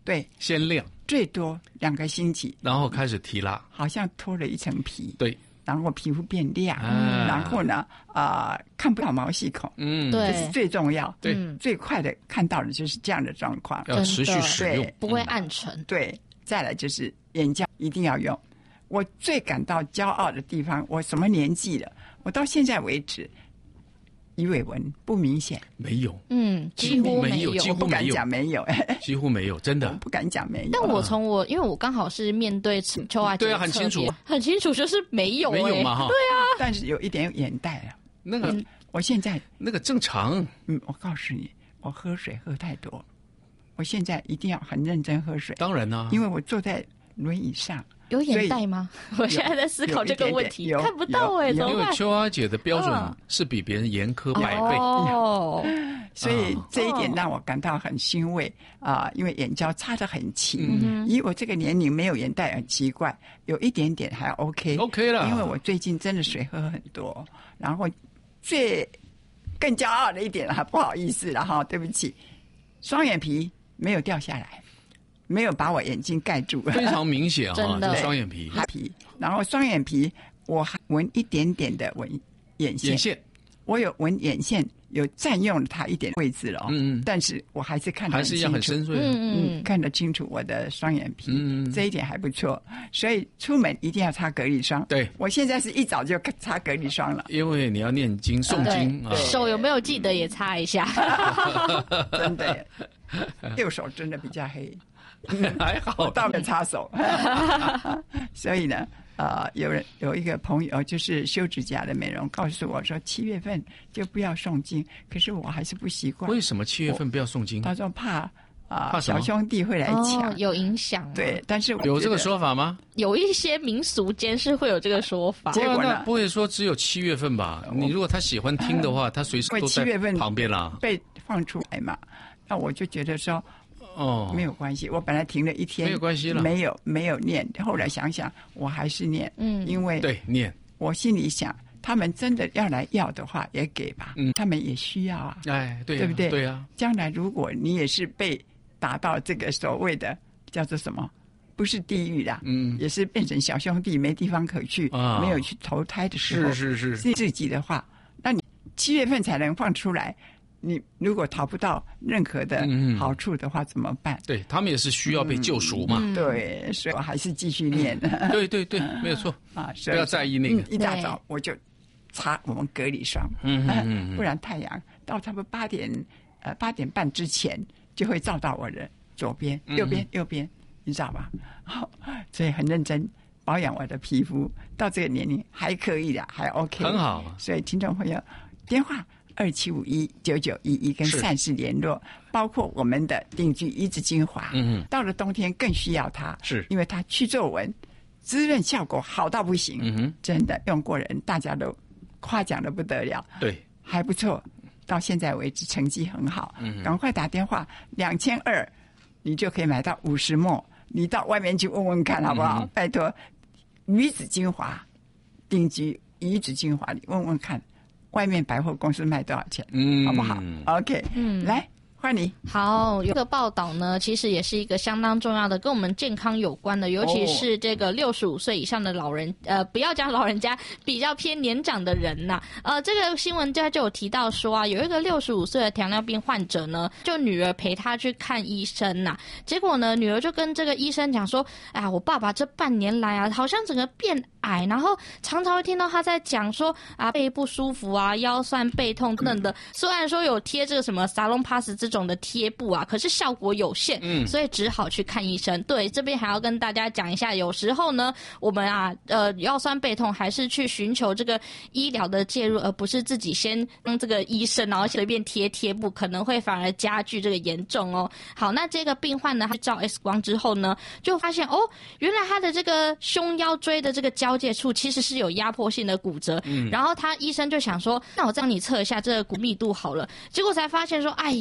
对， 先晾， 最多2个星期， 然后开始提拉， 好像脱了一层皮。 对。 然后皮肤变亮，然后呢，看不到毛细孔， 对， 这是最重要， 对， 最快的看到的就是这样的状况， 要持续使用， 不会暗沉。 对，再来就是眼胶一定要用。我最感到骄傲的地方，我什么年纪了，我到现在为止，鱼尾纹不明显， 没有， 几乎没有， 几乎没有， 不敢讲没有， 几乎没有，真的不敢讲没有。 但因为我刚好是面对秋华姐， 对啊，很清楚， 很清楚，就是没有， 没有嘛哈， 对啊， 但是有一点眼袋了。 那个， 我现在那个正常。 我告诉你，我喝水喝太多，我现在一定要很认真喝水。 当然啦， 因为我坐在轮椅上。 有眼袋吗？我现在在思考这个问题，看不到怎么办？ 因为秋花姐的标准是比别人严苛100倍， 所以这一点让我感到很欣慰因为眼胶擦得很勤，以我这个年龄没有眼袋很奇怪，有一点点还 OK 了， 因为我最近真的水喝很多，然后更骄傲的一点不好意思了哈，对不起，双眼皮没有掉下来。没有把我眼睛盖住， 非常明显真的双眼皮， 然后双眼皮我还纹一点点的纹眼线，我有纹眼线，有占用了它一点位置了但是我还是看得很清楚， 还是一样很深邃， 看得清楚我的双眼皮，这一点还不错，所以出门一定要擦隔离霜。 对， 我现在是一早就擦隔离霜了， 因为你要念经诵经手有没有记得也擦一下？ 真的，右手真的比较黑。 还好， 到了擦手，所以呢，有一个朋友就是修指甲的美容，告诉我说7月份就不要诵经，可是我还是不习惯。 为什么7月份不要诵经？ 他说怕小兄弟会来抢， 有影响。 对，但是有这个说法吗？ 有一些民俗间是会有这个说法。 结果呢， 不会说只有7月份吧？你如果他喜欢听的话，他随时都在旁边啦， 被放出来嘛。那我就觉得说。没有关系，我本来停了1天， 没有关系了， 没有念，后来想想我还是念，因为对念， 我心里想，他们真的要来要的话也给吧，他们也需要啊，对不对？ 对啊， 将来如果你也是被打到这个所谓的叫做什么，不是地狱啦，也是变成小兄弟没地方可去，没有去投胎的时候， 是自己的话，那你7月份才能放出来。你如果讨不到任何的好处的话，怎么办？ 对，他们也是需要被救赎嘛。 对，所以我还是继续念。 对，没有错不要在意那个。 一大早我就擦我们隔离霜，不然太阳到差不多8点半之前就会照到我的左边、右边，你知道吧？所以很认真保养我的皮肤，到这个年龄还可以的，还 OK， 很好。 所以听众朋友，电话。27519911跟善事联络，包括我们的定居移植精华，到了冬天更需要它， 是因为它去皱纹、滋润效果好到不行，真的用过人大家都夸奖的不得了， 对， 还不错，到现在为止成绩很好，赶快打电话2200，你就可以买到50ml，你到外面去问问看好不好？拜托，鱼子精华，定居鱼子精华，你问问看。外面百货公司卖多少钱？好不好 ？OK， 来换你。 好，有个报道呢，其实也是一个相当重要的，跟我们健康有关的，尤其是这个65岁以上的老人，不要讲老人家，比较偏年长的人呐。这个新闻就有提到说有一个65岁的糖尿病患者呢，就女儿陪他去看医生呐，结果呢，女儿就跟这个医生讲说，我爸爸这半年来好像整个变矮，然后常常会听到他在讲说背不舒服腰酸背痛等等的。虽然说有贴这个什么沙龙 pass 这种的贴布可是效果有限，所以只好去看医生。对，这边还要跟大家讲一下，有时候呢，我们腰酸背痛还是去寻求这个医疗的介入，而不是自己先用这个医生然后随便贴布，可能会反而加剧这个严重哦。好，那这个病患呢，他照 X 光之后呢，就发现原来他的这个胸腰椎的这个交界处其实是有压迫性的骨折，然后他医生就想说，那我让你测一下这个骨密度好了，结果才发现说，哎呀，糟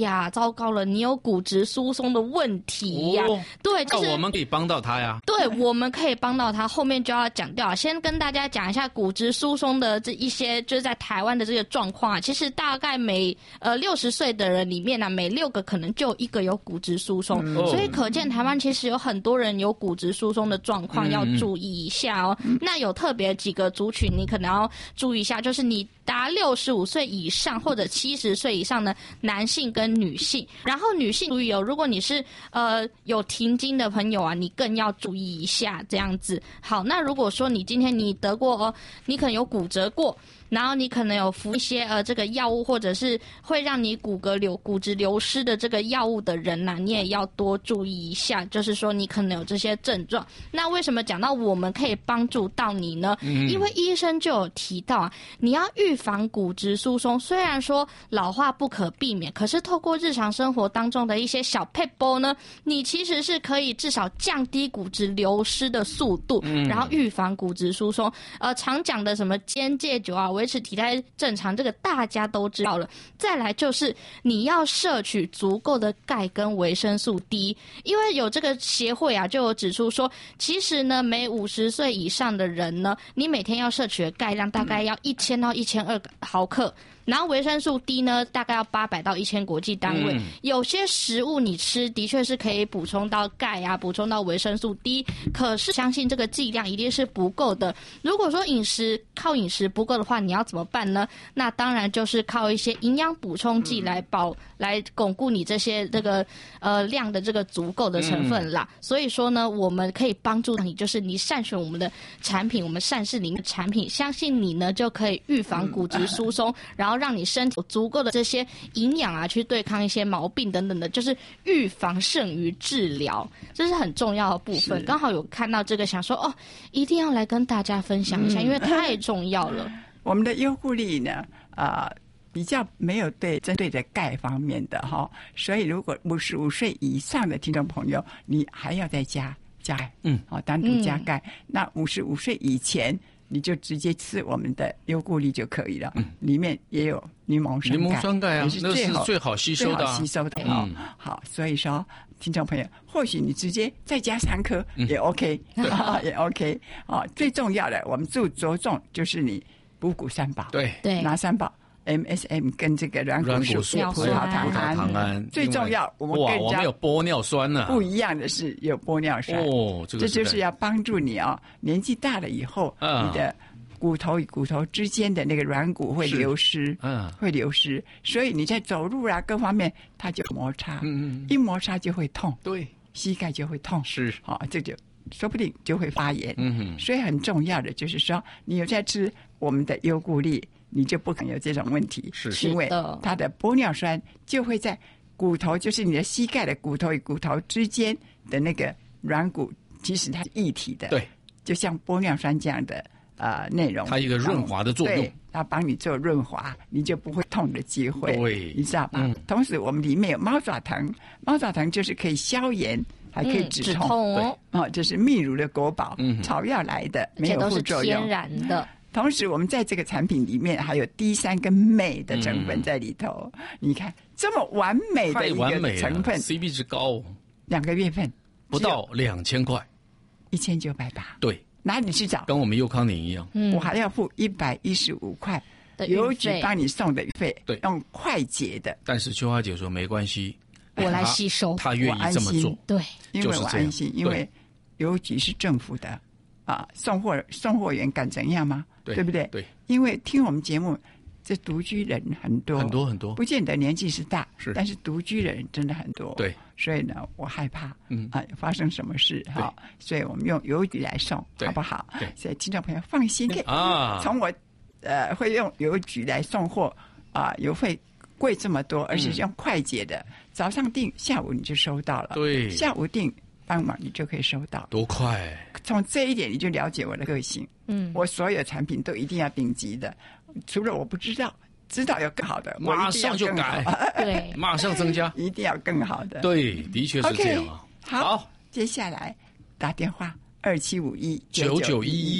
糟糕了，你有骨质疏松的问题呀。对，就是我们可以帮到他呀。 对，我们可以帮到他。后面就要讲掉，先跟大家讲一下骨质疏松的这一些，就是在台湾的这个状况啊。其实大概每60岁的人里面呢，每6个可能就有1个有骨质疏松，所以可见台湾其实有很多人有骨质疏松的状况，要注意一下哦。那有特别几个族群你可能要注意一下，就是你达65岁以上或者70岁以上的男性跟女性，然后女性注意哦，如果你是有停经的朋友啊，你更要注意一下这样子。好，那如果说你今天你得过你可能有骨折过，然后你可能有服一些这个药物，或者是会让你骨质流失的这个药物的人呐，你也要多注意一下，就是说你可能有这些症状。那为什么讲到我们可以帮助到你呢？因为医生就有提到啊，你要预防骨质疏松，虽然说老化不可避免，可是透过日常生活当中的一些小撇步呢，你其实是可以至少降低骨质流失的速度，然后预防骨质疏松。常讲的什么间戒酒啊，维持体态正常，这个大家都知道了。再来就是你要摄取足够的钙跟维生素 D， 因为有这个协会啊，就有指出说，其实呢，每50岁以上的人呢，你每天要摄取的钙量大概要1000到1200毫克。然后维生素 D 呢，大概要800到1000国际单位。有些食物你吃的确是可以补充到钙啊，补充到维生素 D， 可是相信这个剂量一定是不够的。如果说靠饮食不够的话，你要怎么办呢？那当然就是靠一些营养补充剂来巩固你这些量的这个足够的成分啦。所以说呢，我们可以帮助你，就是你善选我们的产品，我们善事林的产品，相信你呢就可以预防骨质疏松，然后让你身体有足够的这些营养啊，去对抗一些毛病等等的，就是预防胜于治疗，这是很重要的部分。刚好有看到这个，想说一定要来跟大家分享一下，因为太重要了。 我们的优固力呢，比较没有针对的钙方面的哈，所以如果55岁以上的听众朋友，你还要再加钙，单独加钙。那55岁以前，你就直接吃我们的优固力就可以了。里面也有柠檬酸钙啊，那是最好吸收的。 好，所以说听众朋友，或许你直接再加3颗也 OK，也 OK。最重要的，我们着重就是你补骨3宝。 对， 哪3宝？MSM 跟这个软骨素、葡萄糖胺。最重要，我们有玻尿酸呢。 不一样的是有玻尿酸这就是要帮助你年纪大了以后，你的骨头与骨头之间的那个软骨会流失，所以你在走路啊各方面它就摩擦，一摩擦就会痛， 对， 膝盖就会痛， 是这就说不定就会发炎。所以很重要的就是说，你有在吃我们的优固力，你就不可能有这种问题，因为它的玻尿酸就会在骨头，就是你的膝盖的骨头与骨头之间的那个软骨，其实它是一体的， 对， 就像玻尿酸这样的内容， 它一个润滑的作用， 它帮你做润滑，你就不会痛的机会， 对， 你知道吧？同时我们里面有猫爪藤，猫爪藤就是可以消炎，还可以止痛这是秘鲁的国宝，草药来的，没有副作用， 天然的。 同时我们在这个产品里面还有 D3 跟镁的成分在里头，你看这么完美的一个成分 ，CP 值高 ，2个月份不到2000块 ，1980。 对， 哪里去找？ 跟我们优康宁一样， 我还要付115块的邮局帮你送的费，对，用快捷的。 但是秋花姐说没关系， 我来吸收， 她愿意这么做， 对， 因为我安心，因为邮局是政府的送货员敢怎样吗？对不对？ 对， 因为听我们节目，这独居人很多，不见得年纪是大，但是独居人真的很多。 对， 所以呢，我害怕发生什么事所以我们用邮局来送，好不好？所以听众朋友放心从我会用邮局来送货邮费贵这么多，而且用快捷的，早上订，下午你就收到了。 对， 下午订，傍晚你就可以收到， 多快！ 从这一点你就了解我的个性。我所有产品都一定要顶级的，除了我不知道有更好的， 马上就改，对，马上增加， 一定要更好的。 对，的确是这样啊。 好，接下来打电话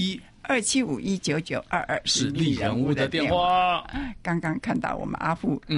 27519911，27519922是丽人屋的电话。刚刚看到我们阿富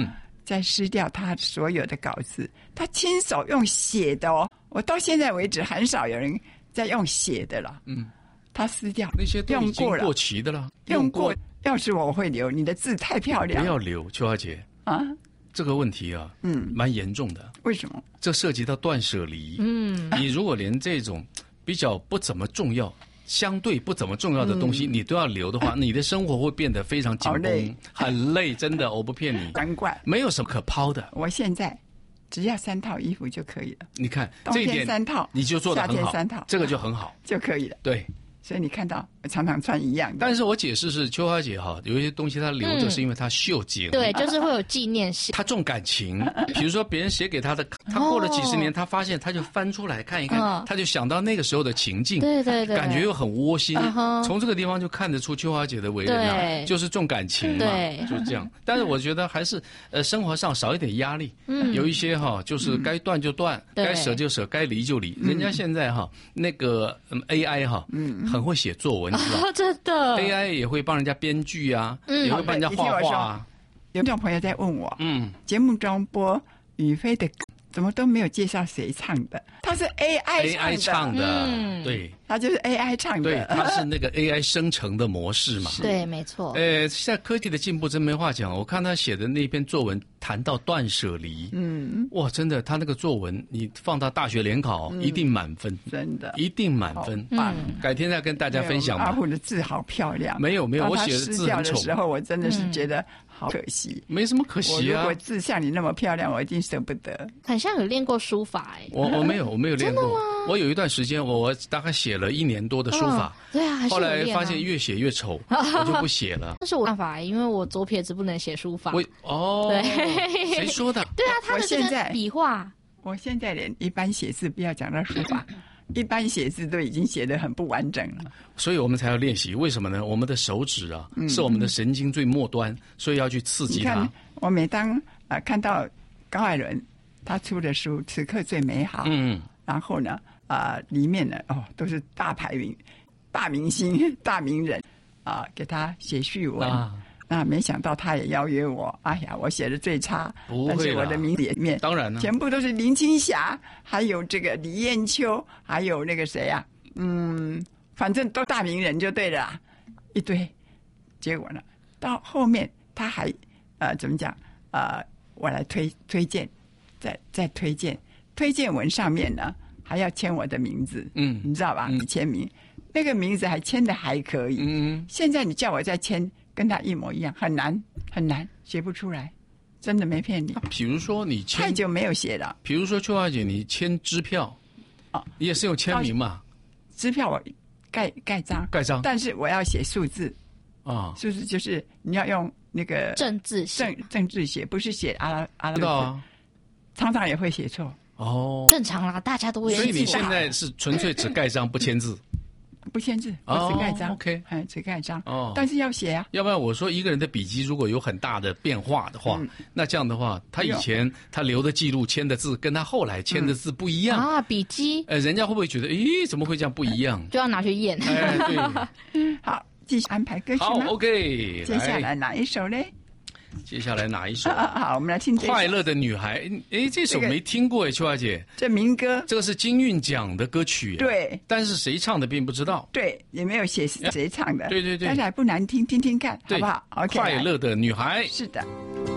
在撕掉他所有的稿子，他亲手用写的哦。我到现在为止很少有人在用写的了。他撕掉那些都已经过期的了， 用过。要是我会留，你的字太漂亮了。 不要留，秋华姐啊，这个问题啊，蛮严重的。 为什么？ 这涉及到断舍离。你如果连这种比较不怎么重要、相对不怎么重要的东西，你都要留的话，你的生活会变得非常紧绷，很累，真的，我不骗你。 难怪没有什么可抛的。 我现在只要3套衣服就可以了。 你看这一点， 冬天3套， 你就做得很好。 夏天3套， 这个就很好， 就可以了。 对。 所以你看到我常常穿一样的， 但是我解释是秋花姐哈，有一些东西她留着是因为她秀景， 对，就是会有纪念性。 她重感情，比如说别人写给她的，她过了几十年，她发现她就翻出来看一看，她就想到那个时候的情境， 对对对， 感觉又很窝心。从这个地方就看得出秋花姐的为人啊，就是重感情嘛，就是这样。但是我觉得还是生活上少一点压力，有一些哈，就是该断就断，该舍就舍，该离就离。人家现在哈那个 AI 哈，很会写作文，你知道？ 真的 ，AI 也会帮人家编剧啊，也会帮人家画画啊。 有种朋友在问我，节目中播雨菲的歌，怎么都没有介绍谁唱的？他是 AI 唱的，对， 他就是 AI 唱的， 对，他是那个 AI 生成的模式嘛。 对，没错。 现在科技的进步真没话讲。我看他写的那篇作文谈到断舍离，哇，真的，他那个作文你放到大学联考一定满分， 真的， 一定满分。改天再跟大家分享吧。 阿虎的字好漂亮。 没有，我写的字很丑。 的时候，我真的是觉得好可惜。 没什么可惜啊。 如果字像你那么漂亮，我一定舍不得。 很像有练过书法我没有练过。我有一段时间，我大概写了1年多的书法， 对啊， 后来发现越写越丑，我就不写了。 但是我办法，因为我左撇子不能写书法。 对，谁说的？ 对啊，他的这个笔画， 我现在连一般写字，不要讲到书法，一般写字都已经写得很不完整了。 所以我们才要练习，为什么呢？我们的手指啊，是我们的神经最末端，所以要去刺激它。 你看，我每当看到高艾伦他出的书《此刻最美好》，然后呢，里面呢，都是大牌名、大明星、大名人给他写序文。那没想到他也邀约我，哎呀，我写的最差，但是我的名字里面当然了， 全部都是林青霞，还有这个李艳秋，还有那个谁啊，反正都大名人就对了啦，一堆。结果呢，到后面他还怎么讲我来推荐，再推荐文上面呢还要签我的名字，你知道吧？签名，那个名字还签的还可以，现在你叫我再签。跟他一模一样，很难，写不出来，真的没骗你。 比如说你签， 太久没有写了。 比如说秋华姐，你签支票，你也是用签名嘛？ 支票我盖章，但是我要写数字数字就是你要用那个正字写，不是写阿拉知道啊， 常常也会写错正常啦，大家都会。 所以你现在是纯粹只盖章不签字。 不签字，我只盖章。 OK， 只盖章。但是要写啊。 要不然我说一个人的笔迹如果有很大的变化的话，那这样的话，他以前他留的记录签的字跟他后来签的字不一样笔迹。 人家会不会觉得，怎么会这样不一样？ 就要拿去验。 对。 好，继续安排歌曲吗？ 好 ，OK。 接下来哪一首呢？ 接下来哪一首？ 好，我们来听这首《 快乐的女孩》。这首没听过秋华姐。 这民歌， 这个是金韵奖的歌曲。 对， 但是谁唱的并不知道。 对，也没有写谁唱的。 对， 但是还不难听，听听看，好不好 ？OK。 快乐的女孩。 是的。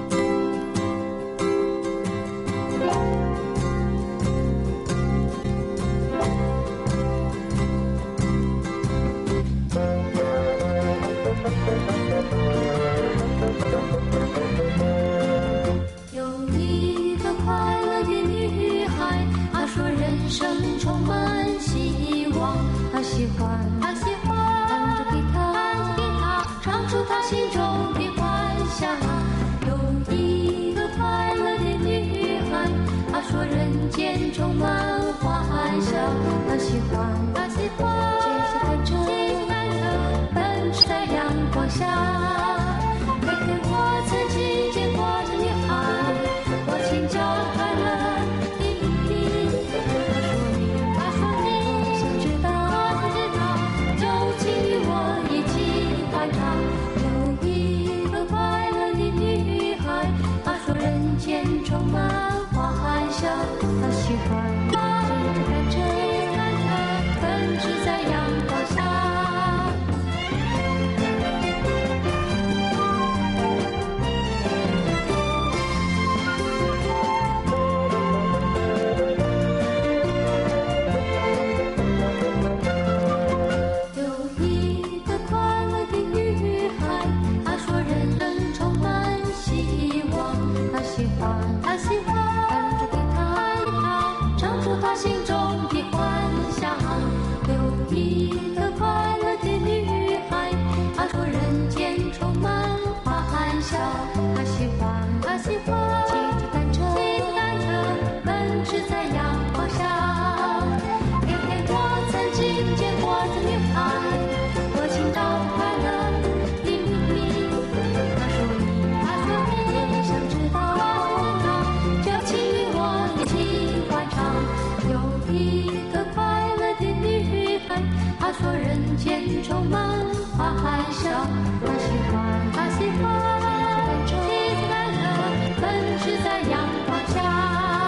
他喜欢弹着吉他，唱出他心中的幻想。有一个快乐的女孩，她说人间充满幻想。他喜欢这些单车奔驰在阳光下。每天我曾经见过这女孩，我请教快乐的意义。他说你想知道。就请与我一起观察，有一个快乐的女孩，她说人间的幻想。有一个快乐的女孩，她说人间充满花含笑。她喜欢骑着单车，奔驰在阳光下。嘿嘿，我曾经见过这女孩，我听到快乐的秘密。她说你想知道，就请与我一起欢唱。有一个快乐的女孩，她说人间充满花含笑。她喜欢骑着单车，奔驰在阳光下。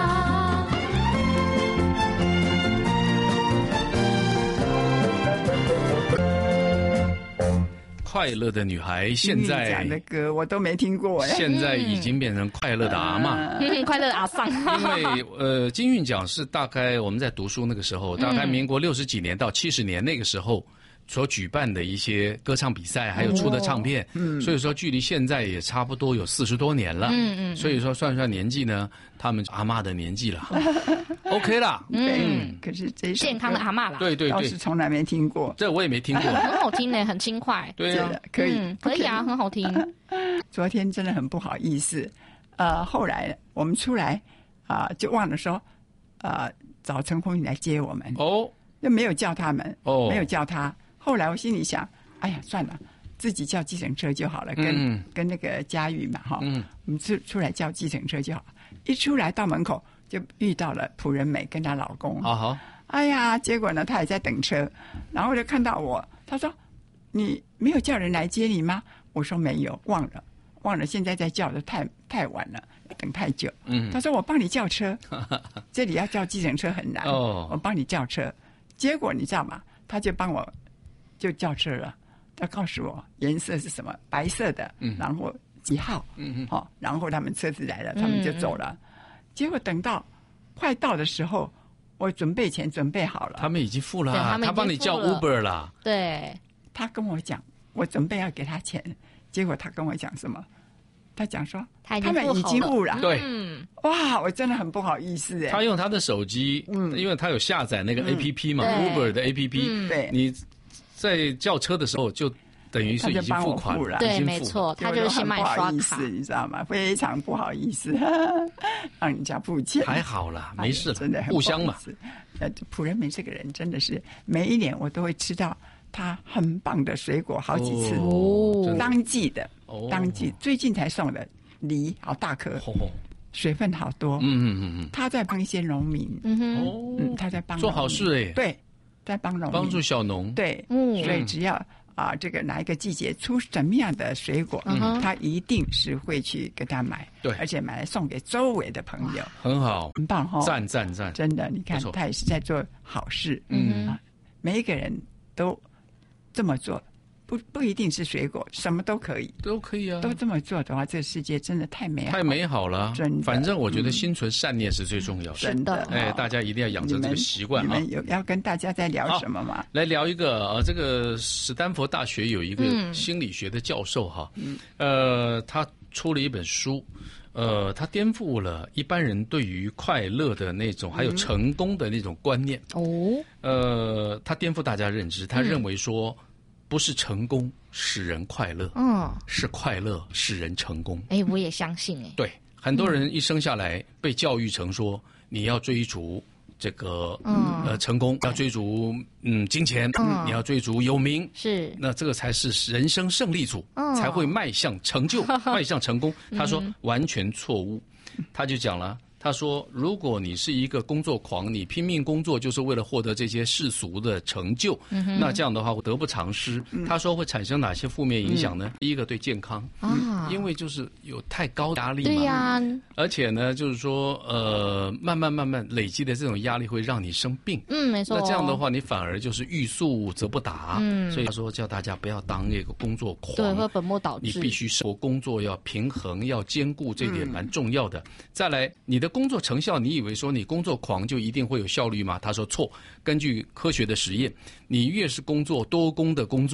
快乐的女孩现在讲的歌我都没听过， 现在已经变成快乐的阿嬷。 快乐的阿桑。 因为金韵奖是大概我们在读书那个时候，大概民国60几年到70年那个时候所举办的一些歌唱比赛，还有出的唱片，所以说距离现在也差不多有40多年了，所以说算年纪呢，他们阿嬷的年纪了，OK 啦， 可是这健康的阿嬷啦， 对， 倒是从来没听过， 这我也没听过， 很好听呢，很轻快， 对啊， 可以啊，很好听。 昨天真的很不好意思，后来我们出来就忘了说，找陈鸿宇来接我们，就没有叫他们，没有叫他。后来我心里想，哎呀，算了，自己叫计程车就好了，跟那个佳玉嘛，我们出来叫计程车就好。一出来到门口就遇到了朴仁美跟她老公，哎呀，结果呢，她也在等车，然后就看到我，她说：“你没有叫人来接你吗？”我说：“没有，忘了，现在在叫的太晚了，等太久。”她说：“我帮你叫车，这里要叫计程车很难，我帮你叫车。”结果你知道吗？她就帮我。就叫车了，他告诉我颜色是什么，白色的，然后几号，然后他们车子来了，他们就走了。结果等到快到的时候，我准备钱准备好了， 他们已经付了，他帮你叫 Uber 了。 对， 他跟我讲，我准备要给他钱，结果他跟我讲什么？他讲说他们已经付了， 对， 哇，我真的很不好意思哎。 他用他的手机，因为他有下载那个 APP 嘛，Uber 的 APP， 对， 你在叫车的时候就等于是已经付款了， 对，没错，他就是先帮你刷卡， 你知道吗？非常不好意思，让人家付钱。 还好啦，没事， 真的互相嘛。 朴仁美这个人真的是每一年我都会吃到他很棒的水果好几次，当季的，当季最近才送的梨，好大颗，水分好多。他在帮一些农民，他在帮做好事哎， 对。在帮助小农， 对，所以只要这个哪一个季节出什么样的水果，他一定是会去给他买， 对， 而且买来送给周围的朋友， 很好， 很棒哈， 赞， 真的，你看他也是在做好事，每一个人都这么做。不一定是水果，什么都可以啊！都这么做的话，这个世界真的太美好了，真的。 反正我觉得心存善念是最重要的， 真的。 大家一定要养成这个习惯。 你们有要跟大家在聊什么吗？ 来聊一个这个史丹佛大学有一个心理学的教授哈，他出了一本书。他颠覆了一般人对于快乐的那种，还有成功的那种观念。他颠覆大家认知，他认为说。不是成功使人快乐，是快乐使人成功。 我也相信对，很多人一生下来被教育成说，你要追逐这个成功，要追逐金钱，你要追逐有名， 是那这个才是人生胜利组，才会迈向成就，迈向成功。他说完全错误，他就讲了。他说：“如果你是一个工作狂，你拼命工作就是为了获得这些世俗的成就，那这样的话得不偿失。”他说会产生哪些负面影响呢？第一个对健康因为就是有太高压力嘛， 对呀， 而且呢，就是说慢慢累积的这种压力会让你生病。 没错。 那这样的话，你反而就是欲速则不达。所以他说叫大家不要当一个工作狂， 对，会本末倒置。 你必须生活工作要平衡，要兼顾，这一点蛮重要的。再来，你的工作成效，你以为说你工作狂就一定会有效率吗？他说错。根据科学的实验，你越是工作多工的工作，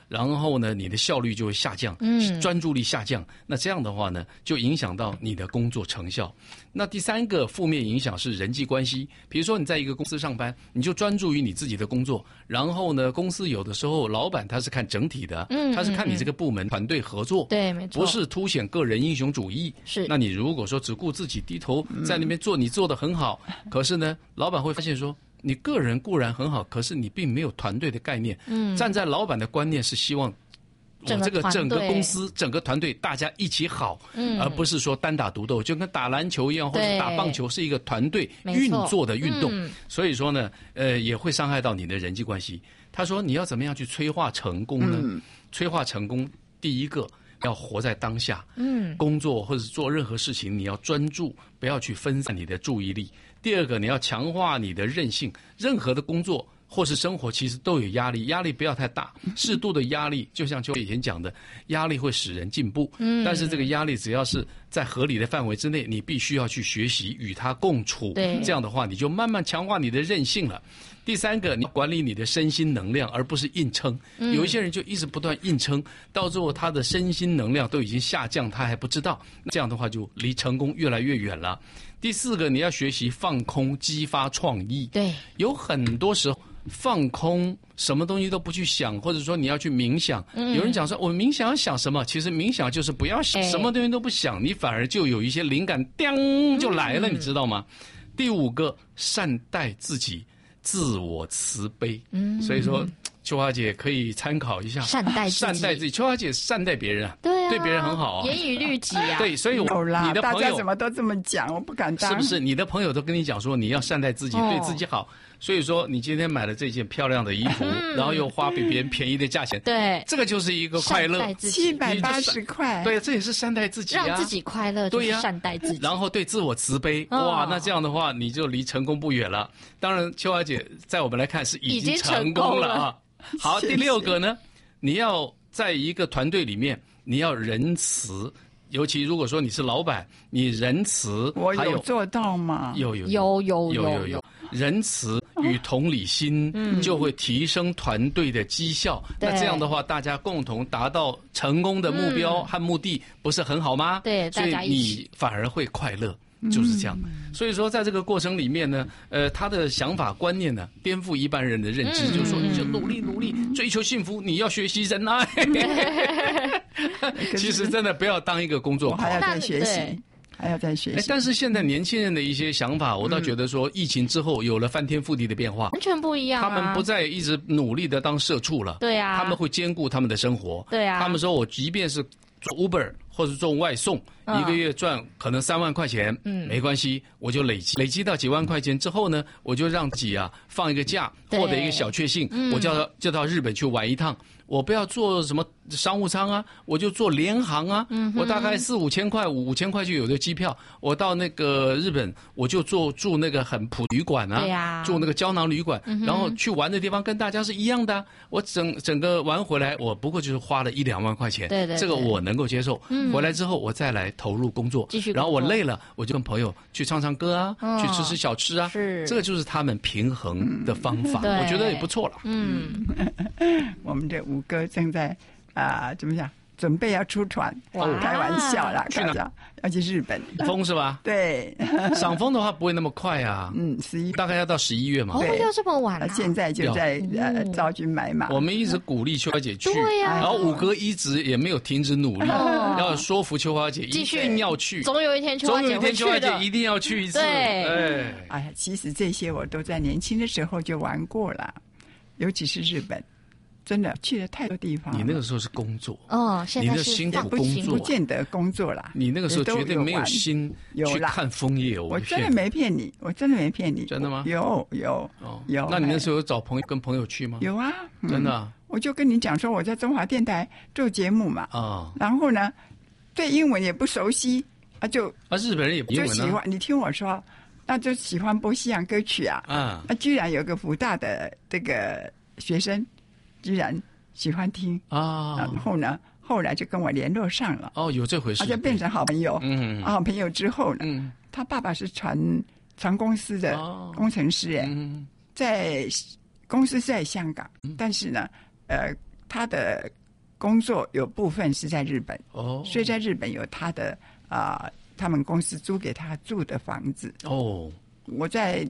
然后呢，你的效率就会下降，专注力下降。那这样的话呢，就影响到你的工作成效。那第三个负面影响是人际关系。比如说你在一个公司上班，你就专注于你自己的工作，然后呢，公司有的时候老板他是看整体的，他是看你这个部门团队合作， 对，没错， 不是凸显个人英雄主义。 是， 那你如果说只顾自己低头在那边做，你做得很好，可是呢，老板会发现说，你个人固然很好，可是你并没有团队的概念。站在老板的观念是希望我这个整个公司整个团队大家一起好，而不是说单打独斗，就跟打篮球一样，或者打棒球是一个团队运作的运动。所以说呢，也会伤害到你的人际关系。他说你要怎么样去催化成功呢？催化成功，第一个要活在当下。工作或者做任何事情，你要专注，不要去分散你的注意力。第二个，你要强化你的韧性。任何的工作或是生活其实都有压力，压力不要太大，适度的压力，就像以前讲的，压力会使人进步。但是这个压力只要是在合理的范围之内，你必须要去学习与它共处。这样的话，你就慢慢强化你的韧性了。第三个，你管理你的身心能量，而不是硬撑。有一些人就一直不断硬撑，到最后他的身心能量都已经下降，他还不知道。这样的话就离成功越来越远了。第四个，你要学习放空，激发创意。对，有很多时候放空，什么东西都不去想，或者说你要去冥想。有人讲说我冥想要想什么，其实冥想就是不要想，什么东西都不想，你反而就有一些灵感叮就来了，你知道吗？第五个，善待自己，自我慈悲。所以说秋华姐可以参考一下，善待自己。秋华姐善待别人啊，对别人很好啊， 严以律己啊。 对，所以有啦， 你的朋友大家怎么都这么讲，我不敢当。 是不是你的朋友都跟你讲说你要善待自己，对自己好？所以说你今天买了这件漂亮的衣服，然后又花比别人便宜的价钱， 对， 这个就是一个快乐 ，780块。 对，这也是善待自己啊， 让自己快乐，对呀，善待自己， 然后对自我慈悲。哇，那这样的话你就离成功不远了。当然，秋华姐在我们来看是已经成功了啊。好，第六个呢，你要在一个团队里面，你要仁慈。尤其如果说你是老板，你仁慈， 我有做到吗？ 有，仁慈与同理心就会提升团队的绩效。那这样的话，大家共同达到成功的目标和目的，不是很好吗？ 对， 所以你反而会快乐。就是这样。所以说在这个过程里面呢，他的想法观念呢颠覆一般人的认知，就是说你就努力追求幸福，你要学习仁爱。其实真的不要当一个工作狂， 还要再学习。还要再学习。 但是现在年轻人的一些想法，我倒觉得说，疫情之后有了翻天覆地的变化， 完全不一样。 他们不再一直努力的当社畜了， 对啊， 他们会兼顾他们的生活， 对啊。 他们说我即便是做 Uber 或者做外送，一个月赚可能3万块钱，没关系，我就累积到几万块钱之后呢，我就让自己放一个假，获得一个小确幸，我就到日本去玩一趟。我不要做什么商务舱啊，我就做联航啊。我大概4-5千块，5千块就有的机票。我到那个日本，我就住那个很普旅馆啊，住那个胶囊旅馆，然后去玩的地方跟大家是一样的。我整个玩回来，我不过就是花了1-2万块钱， 对， 这个我能够接受。回来之后，我再来投入工作， 继续。 然后我累了，我就跟朋友去唱唱歌啊，去吃小吃啊。 是， 这个就是他们平衡的方法，我觉得也不错了。 我们这5哥正在怎么讲？准备要出船，开玩笑啦， 去哪？ 要去日本。 风是吧？ 对， 赏枫的话不会那么快啊。大概要到11月嘛。 要这么晚啊？ 现在就在招军买马。 我们一直鼓励秋华姐去， 对呀。 然后5哥一直也没有停止努力，要说服秋华姐一定要去。 总有一天秋华姐会去的。 秋华姐一定要去一次。 对。 哎呀，其实这些我都在年轻的时候就玩过了，尤其是日本。真的去了太多地方了。 你那个时候是工作现在是辛苦工作， 不见得工作啦。 你那个时候绝对没有心去看枫叶。 我真的没骗你，真的吗？有。 那你那时候有找跟朋友去吗？ 有啊， 真的。 我就跟你讲说我在中华电台做节目嘛，然后呢，对英文也不熟悉日本人也不英文就喜欢。你听我说，那就喜欢波西洋歌曲啊。那居然有个福大的这个学生。居然喜欢听然后呢，后来就跟我联络上了。 有这回事， 就变成好朋友。好朋友之后呢，他爸爸是船公司的工程师，在公司是在香港，但是呢， 他的工作有部分是在日本，所以在日本有他的他们公司租给他住的房子。我在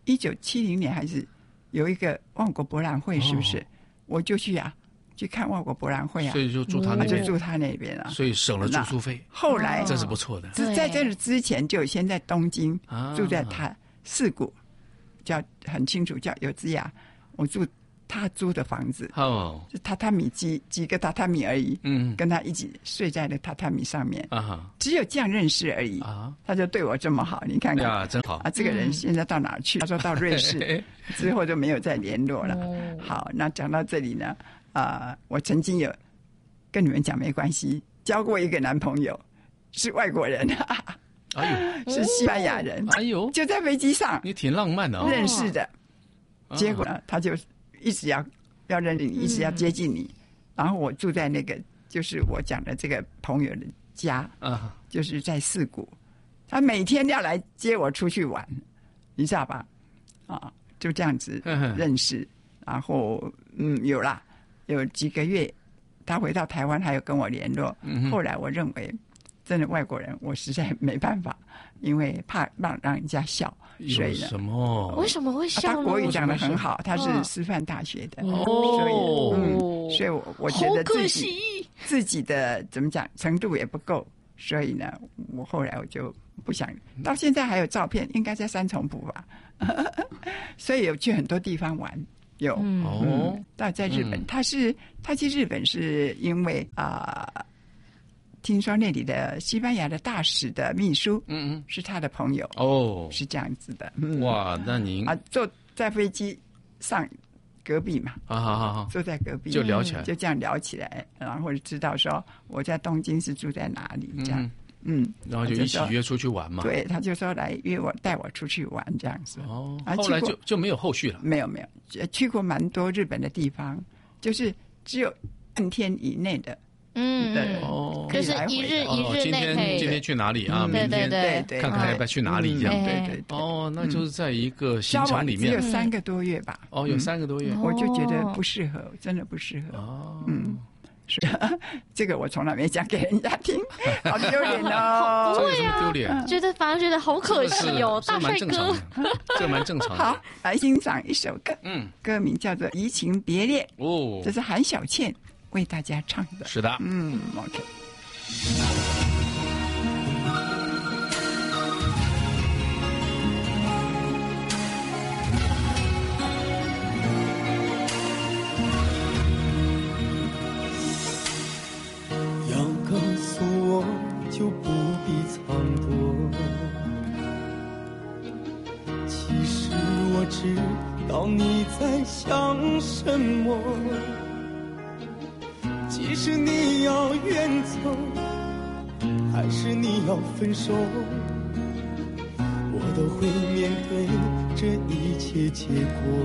1970年还是有一个万国博览会，是不是？我就去看万国博览会所以就住他那边， 就住他那边所以省了住宿费。 后来这是不错的。 在这之前就先在东京住在他四谷，叫很清楚叫有之雅，我住他租的房子，就榻榻米几个榻榻米而已，跟他一起睡在了榻榻米上面，只有这样认识而已，他就对我这么好，你看看呀，真好这个人现在到哪儿去？他说到瑞士之后就没有再联络了。好，那讲到这里呢，我曾经有跟你们讲没关系，交过一个男朋友，是外国人，是西班牙人，就在飞机上， 你挺浪漫的认识的，结果呢，他就一直要认识你，一直要接近你。然后我住在那个就是我讲的这个朋友的家，就是在四谷，他每天要来接我出去玩，你知道吧？就这样子认识。然后有几个月，他回到台湾还有跟我联络。后来我认为，真的外国人我实在没办法，因为怕让人家笑。所以什么？ 为什么会笑呢？ 他国语讲得很好，他是师范大学的，所以我觉得自己的怎么讲程度也不够，所以呢，我后来我就不想。到现在还有照片，应该在三重埔吧，所以有去很多地方玩。有但在日本，他去日本是因为听说那里的西班牙的大使的秘书，是他的朋友是这样子的。 哇，那您坐在飞机上隔壁嘛， 好， 坐在隔壁就聊起来， 就这样聊起来，然后知道说我在东京是住在哪里，这样， 然后就一起约出去玩嘛。 对，他就说来带我出去玩这样子。 后来就没有后续了。 没有，去过蛮多日本的地方，就是只有半天以内的。 就是一日内今天去哪里啊？明天看看要不要去哪里这样。 对。 那就是在一个行程里面， 只有3个多月吧。 有3个多月， 我就觉得不适合，真的不适合。是这个我从来没讲给人家听，好丢脸哦！ 不会丢脸， 反而觉得好可惜哦，大帅哥， 这蛮正常的。 好，来欣赏一首歌，歌名叫做《移情别恋》，这是韩小倩为大家唱的。 是的 ，OK。 要告诉我，就不必藏躲。其实我知道你在想什么。即使你要远走，还是你要分手，我都会面对这一切结果。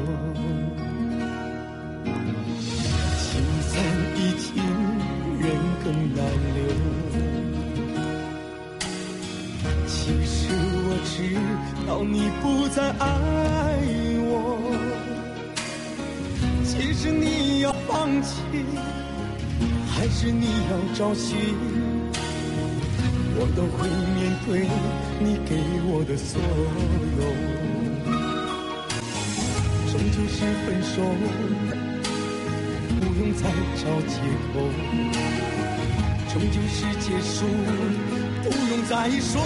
情散已经，人更难留。其实我知道你不再爱我，即使你要放弃，还是你要找寻，我都会面对你给我的所有。终究是分手，不用再找借口。终究是结束，不用再说。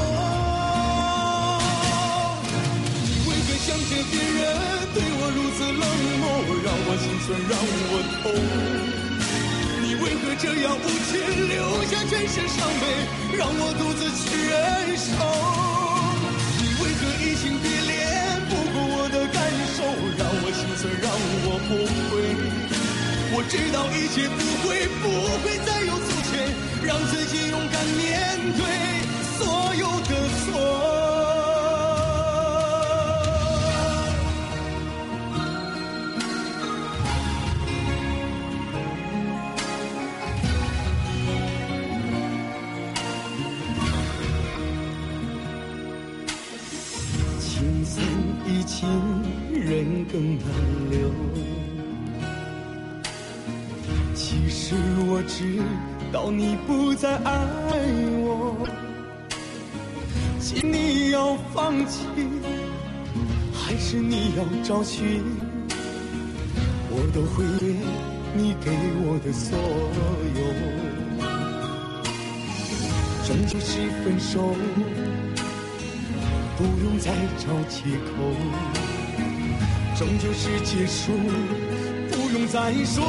你为何想着别人对我如此冷漠，让我心酸，让我痛。你为何这样无情，留下全身伤悲，让我独自去忍受？你为何移情别恋，不顾我的感受，让我心酸，让我后悔？我知道一切不会再有从前，让自己勇敢面对所有的错。情散已经，人更难留。其其实我知道你不再爱我，请你要放弃，还是你要找寻，我都会给你给我的所有。终究是分手，不用再找借口，终究是结束，不用再说。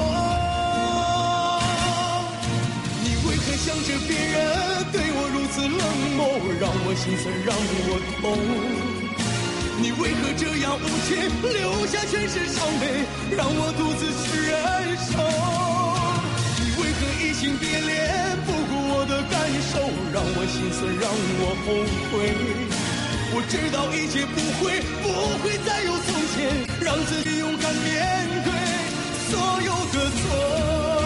你为何想着别人对我如此冷漠，让我心酸，让我痛？你为何这样无情，留下全是伤悲，让我独自去忍受？你为何移情别恋，不顾我的感受，让我心酸，让我后悔？我知道一切不会再有从前，让自己勇敢面对所有的错。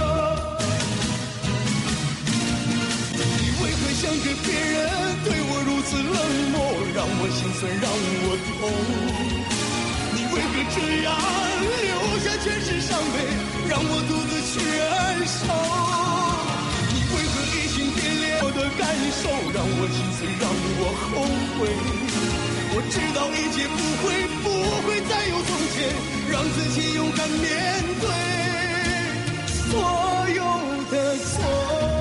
你为何想着别人对我如此冷漠，让我心酸，让我痛？你为何这样留下全是伤悲，让我独自去忍受？你为何移情别恋我的感受，让我心碎，让我后悔？我知道一切不会再有从前，让自己勇敢面对所有的错。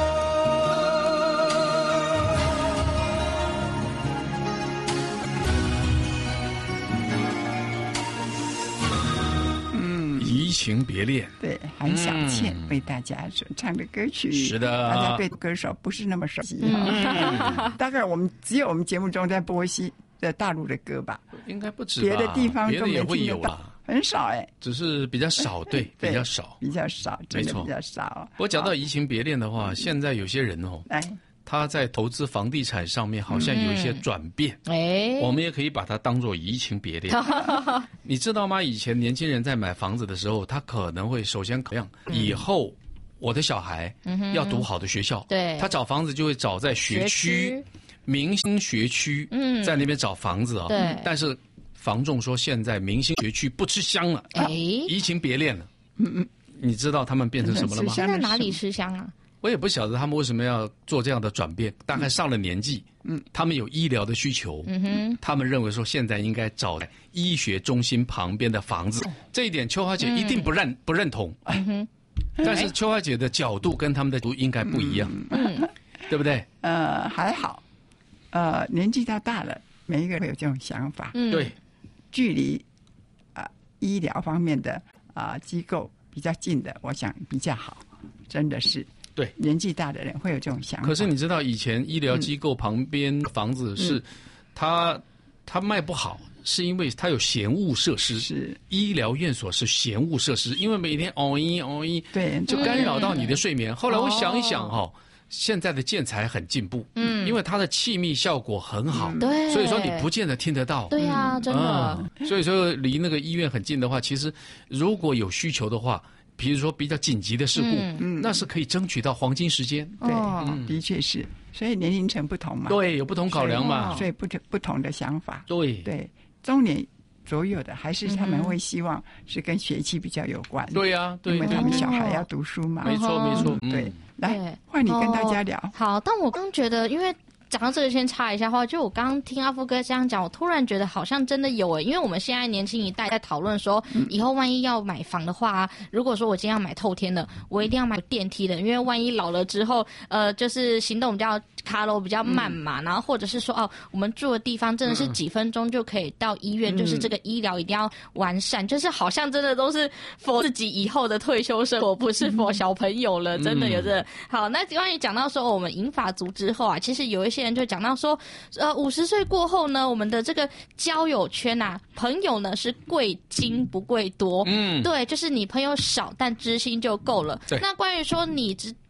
移情别恋， 对，韩小倩为大家所唱的歌曲， 是的， 大家对歌手不是那么熟悉，大概只有我们节目中在播大陆的歌吧， 应该不止吧， 别的地方都没别的也会听得到， 有啦， 很少哎， 只是比较少，对， 对比较少， 比较少，真的没错比较少。 我讲到移情别恋的话，现在有些人哦， 哎， 他在投资房地产上面好像有一些转变，我们也可以把它当作移情别恋。你知道吗？以前年轻人在买房子的时候，他可能会首先考量以后我的小孩要读好的学校， 对， 他找房子就会找在学区。明星学区，在那边找房子啊、 对， 但是房仲说现在明星学区不吃香了，移情别恋了。你知道他们变成什么了吗？ 现在哪里吃香啊？ 我也不晓得他们为什么要做这样的转变。大概上了年纪，他们有医疗的需求，他们认为说现在应该找在医学中心旁边的房子。这一点秋华姐一定不认同。但是秋华姐的角度跟他们的角度应该不一样，对不对？ 还好。年纪到大了，每一个人会有这种想法。 对， 距离医疗方面的机构比较近的，我想比较好，真的是。 对， 年纪大的人会有这种想法。 可是你知道，以前医疗机构旁边房子是它卖不好，是因为它有嫌恶设施。 是医疗院所是嫌恶设施，因为每天哦一， 对， 就干扰到你的睡眠。后来我想一想现在的建材很进步，因为它的气密效果很好， 对， 所以说你不见得听得到。 对呀，真的。 所以说离那个医院很近的话，其实如果有需求的话，比如说比较紧急的事故，那是可以争取到黄金时间。 对，的确是。所以年龄层不同嘛， 对，有不同考量嘛， 所以不同的想法。 对， 中年左右的，还是他们会希望是跟学期比较有关。 对呀，对， 因为他们小孩要读书嘛。 没错， 对。来，换你跟大家聊。 好，但我刚觉得，因为讲到这个，先插一下话，就我刚刚听阿福哥这样讲，我突然觉得好像真的有因为我们现在年轻一代在讨论说，以后万一要买房的话，如果说我今天要买透天的，我一定要买电梯的，因为万一老了之后，就是行动比较卡路比较慢嘛，然后或者是说我们住的地方真的是几分钟就可以到医院，就是这个医疗一定要完善，就是好像真的都是 for 自己以后的退休生活，不是 for 小朋友了，真的有这好。那关于讲到说我们银发族之后其实有一些人就讲到说，50岁过后呢，我们的这个交友圈朋友呢是贵精不贵多，对，就是你朋友少但知心就够了。那关于说你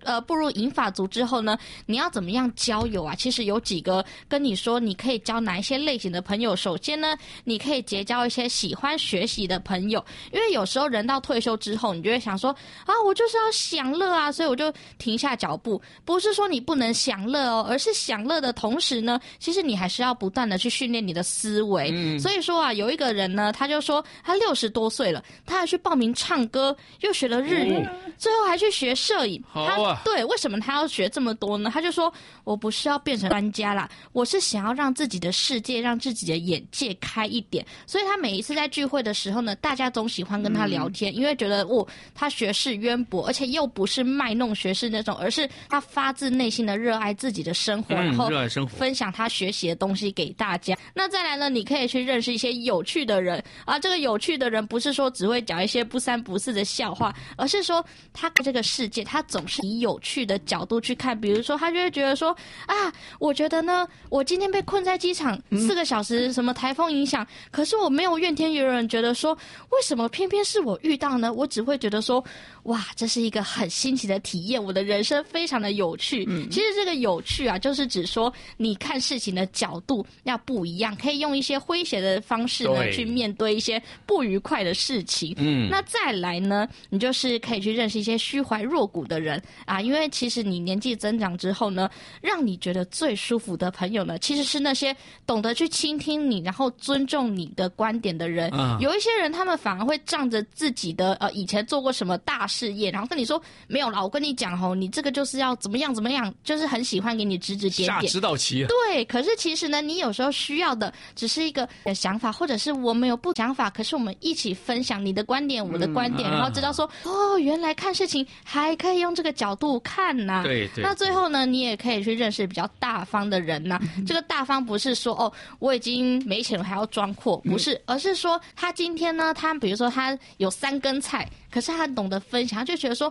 步入银发族之后呢，你要怎么样交友啊？其实有几个跟你说你可以交哪一些类型的朋友。首先呢，你可以结交一些喜欢学习的朋友，因为有时候人到退休之后，你就会想说啊，我就是要享乐啊，所以我就停下脚步。不是说你不能享乐哦，而是享乐的同时呢，其实你还是要不断的去训练你的思维。所以说啊，有一个人呢，他就说他60多岁了，他还去报名唱歌，又学了日语，最后还去学摄影。 好啊， 对，为什么他要学这么多呢？他就说，我不是要变成专家啦，我是想要让自己的世界，让自己的眼界开一点。所以他每一次在聚会的时候呢，大家总喜欢跟他聊天，因为觉得他学识渊博，而且又不是卖弄学识那种，而是他发自内心的热爱自己的生活，然后分享他学习的东西给大家。那再来呢，你可以去认识一些有趣的人啊。这个有趣的人不是说只会讲一些不三不四的笑话，而是说他这个世界他总是以有趣的角度去看。比如说他就会觉得说啊，我觉得呢，我今天被困在机场4个小时，什么台风影响，可是我没有怨天尤人，觉得说为什么偏偏是我遇到呢？我只会觉得说哇，这是一个很新奇的体验，我的人生非常的有趣。其实这个有趣啊，就是指说你看事情的角度要不一样，可以用一些诙谐的方式呢去面对一些不愉快的事情。那再来呢，你就是可以去认识一些虚怀若谷的人啊，因为其实你年纪增长之后呢，让你觉得最舒服的朋友呢，其实是那些懂得去倾听你，然后尊重你的观点的人。有一些人他们反而会仗着自己的以前做过什么大事业，然后跟你说没有啦，我跟你讲你这个就是要怎么样怎么样，就是很喜欢给你指指点点，下指导棋。 对，可是其实呢，你有时候需要的只是一个想法，或者是我们有不想法，可是我们一起分享你的观点，我的观点，然后知道说原来看事情还可以用这个角度看呐。 对。 那最后呢，你也可以去认识比较大方的人呐。这个大方不是说我已经没钱了还要装阔，不是，而是说他今天呢，他比如说他有3根菜，可是他懂得分享，他就觉得说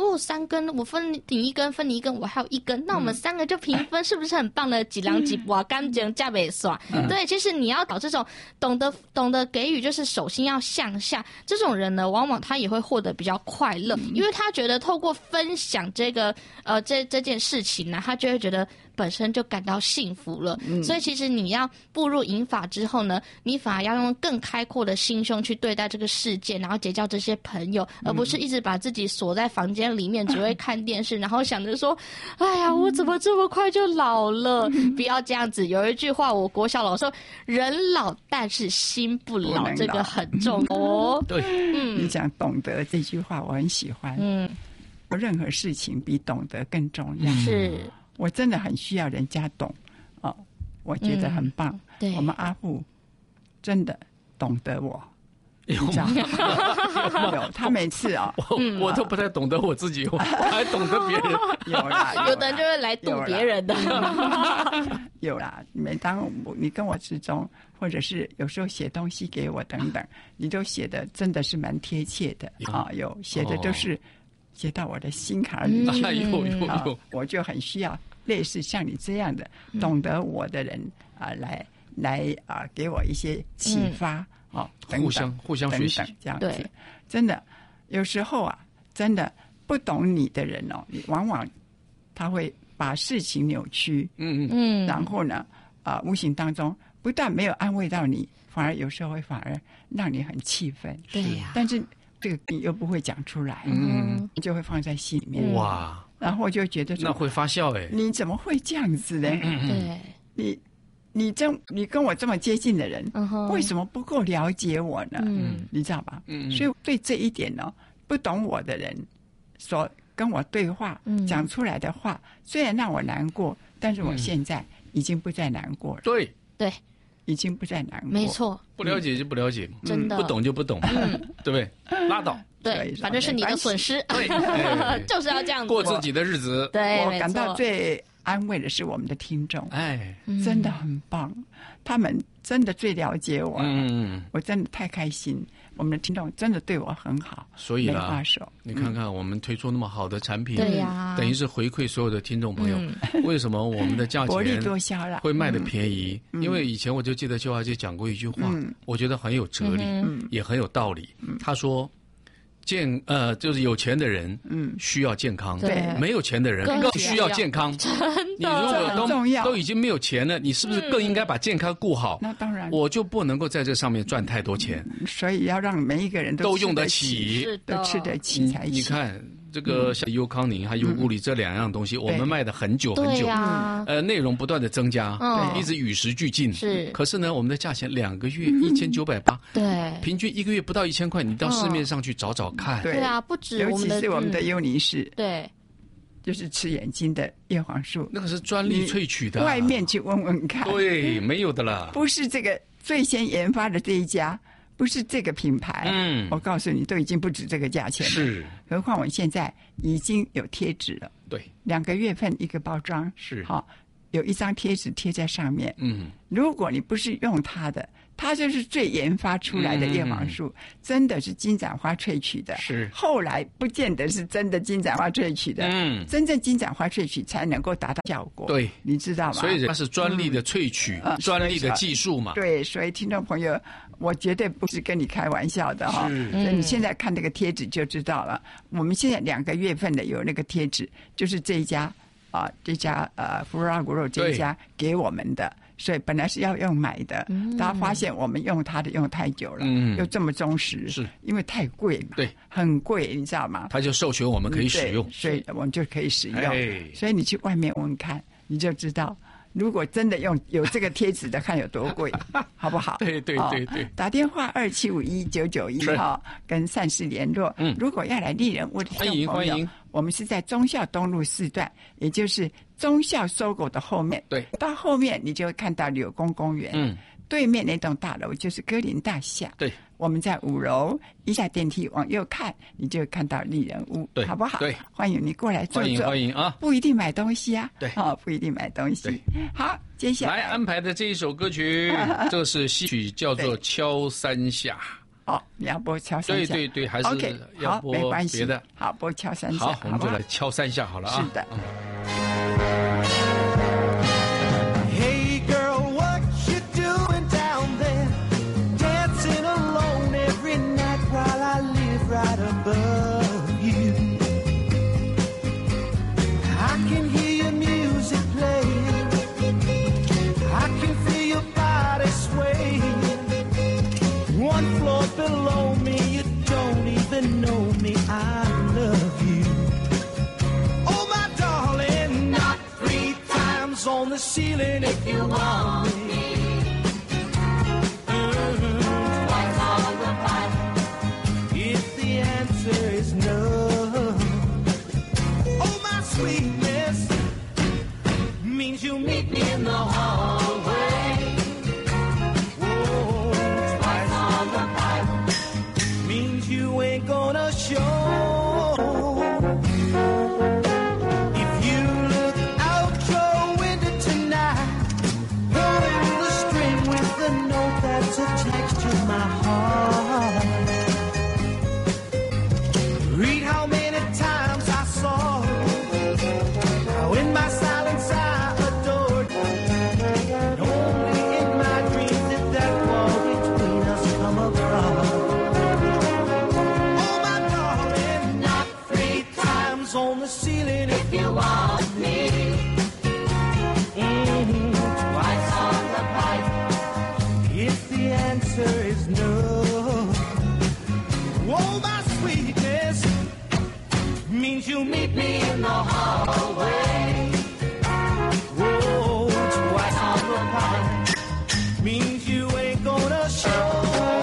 3根我分你1根，分你1根，我还有1根，那我们3个就平分，是不是很棒的？几两几哇，干净价别耍。对，其实你要搞这种懂得给予，就是手心要向下。这种人呢，往往他也会获得比较快乐，因为他觉得透过分享这个这件事情呢，他就会觉得本身就感到幸福了。所以其实你要步入银发之后呢，你反而要用更开阔的心胸去对待这个世界，然后结交这些朋友，而不是一直把自己锁在房间里面，只会看电视，然后想着说哎呀，我怎么这么快就老了。不要这样子。有一句话我国小老师说，人老但是心不老，这个很重要。 对， 你讲懂得这句话我很喜欢。任何事情比懂得更重要。 是， 我真的很需要人家懂我觉得很棒。 对， 我们阿父真的懂得我。 有吗？ 有，他每次我都不太懂得我自己，我还懂得别人。 有的人就会来渡别人的。 有啦，每当你跟我之中，或者是有时候写东西给我等等，你都写的真的是蛮贴切的有写的都是写到我的心坎里去。我就很需要类似像你这样的懂得我的人来给我一些启发。 互相学习这样子。真的有时候真的不懂你的人你往往他会把事情扭曲。然后呢无形当中不但没有安慰到你，反而有时候会让你很气愤。 对呀。 但是这个你又不会讲出来，你就会放在心里面。 哇！ 然后就觉得那会发酵你怎么会这样子呢？ 对。 你跟我这么接近的人，为什么不够了解我呢？你知道吧？所以对这一点不懂我的人所跟我对话讲出来的话，虽然让我难过，但是我现在已经不再难过了。 对， 已经不再难过。 没错， 不了解就不了解， 真的不懂就不懂，对不对？拉倒。 对，反正是你的损失。 对， 就是要这样子过自己的日子。 对， 我感到最安慰的是我们的听众，真的很棒，他们真的最了解我了。我真的太开心，我们的听众真的对我很好， 所以没话说。 你看看我们推出那么好的产品， 对呀， 等于是回馈所有的听众朋友。为什么我们的价钱薄利多销了， 会卖的便宜？因为以前我就记得邱华姐讲过一句话，我觉得很有哲理，也很有道理。他说， 就是有钱的人，需要健康， 对， 没有钱的人更需要健康。你如果都已经没有钱了，你是不是更应该把健康顾好？ 那当然， 我就不能够在这上面赚太多钱， 所以要让每一个人都用得起， 都吃得起才行。 你看。这个像优康宁还有物理这两样东西，我们卖的很久很久，内容不断的增加，一直与时俱进。 是， 可是呢，我们的价钱2个月1980， 对， 平均1个月不到1000块，你到市面上去找找看。 对啊，不止尤其是我们的优宁氏， 对， 就是吃眼睛的叶黄素， 那个是专利萃取的， 外面去问问看， 对，没有的啦， 不是这个最先研发的这一家。不是这个品牌，我告诉你，都已经不止这个价钱了。 是， 何况我现在已经有贴纸了。 对 ，2个月份一个包装， 是好，有一张贴纸贴在上面。如果你不是用它的，它就是最研发出来的叶黄素，真的是金盏花萃取的。 是， 后来不见得是真的金盏花萃取的。真正金盏花萃取才能够达到效果。 对， 你知道吗？ 所以它是专利的萃取，专利的技术嘛。 对，所以听众朋友。我绝对不是跟你开玩笑的哈，所以你现在看那个贴纸就知道了。我们现在2个月份的有那个贴纸，就是这一家福拉骨肉这一家给我们的，所以本来是要用买的，大家发现我们用它的用太久了，又这么忠实， 是因为太贵嘛， 对， 很贵，你知道吗？ 它就授权我们可以使用， 所以我们就可以使用。所以你去外面问看，你就知道。如果真的有这个贴纸的，看有多贵，好不好？ 对对对对， 打电话2751-991哈，跟善事联络。如果要来丽人屋的欢迎， 我们是在忠孝东路4段，也就是忠孝SOGO的后面。 对， 到后面你就会看到柳公公园。对面那栋大楼就是歌林大厦。 对， 我们在5楼，一下电梯往右看，你就会看到丽人屋， 对， 好不好？ 对， 欢迎你过来坐坐。 欢迎啊！ 不一定买东西啊， 对， 不一定买东西。好，接下来安排的这一首歌曲，这是戏曲，叫做《敲三下》。 哦，你要播敲三下？ 对对对，还是要播别的。 好，播敲三下。 好，我们就来敲3下好了啊。 是的。 Right above you, I can hear your music playing, I can feel your body sway. 1 floor below me, you don't even know me, I love you. Oh my darling, not 3 times on the ceiling if you want me. Sweetness means you meet me in the hallway. Whoa, twice on the pipe means you ain't gonna show. If you look out your window tonight, pulling the string with the note that's attached to my heart. Read how many times I saw in my silence I adored, and only in my dreams did that wall between us come apart. Oh my darling, not 3 times on the ceiling if you want me. Twice on the pipe if the answer is no. Oh my sweetness means you meet me in the hallway. Whoa, twice on the pipe means you ain't gonna show.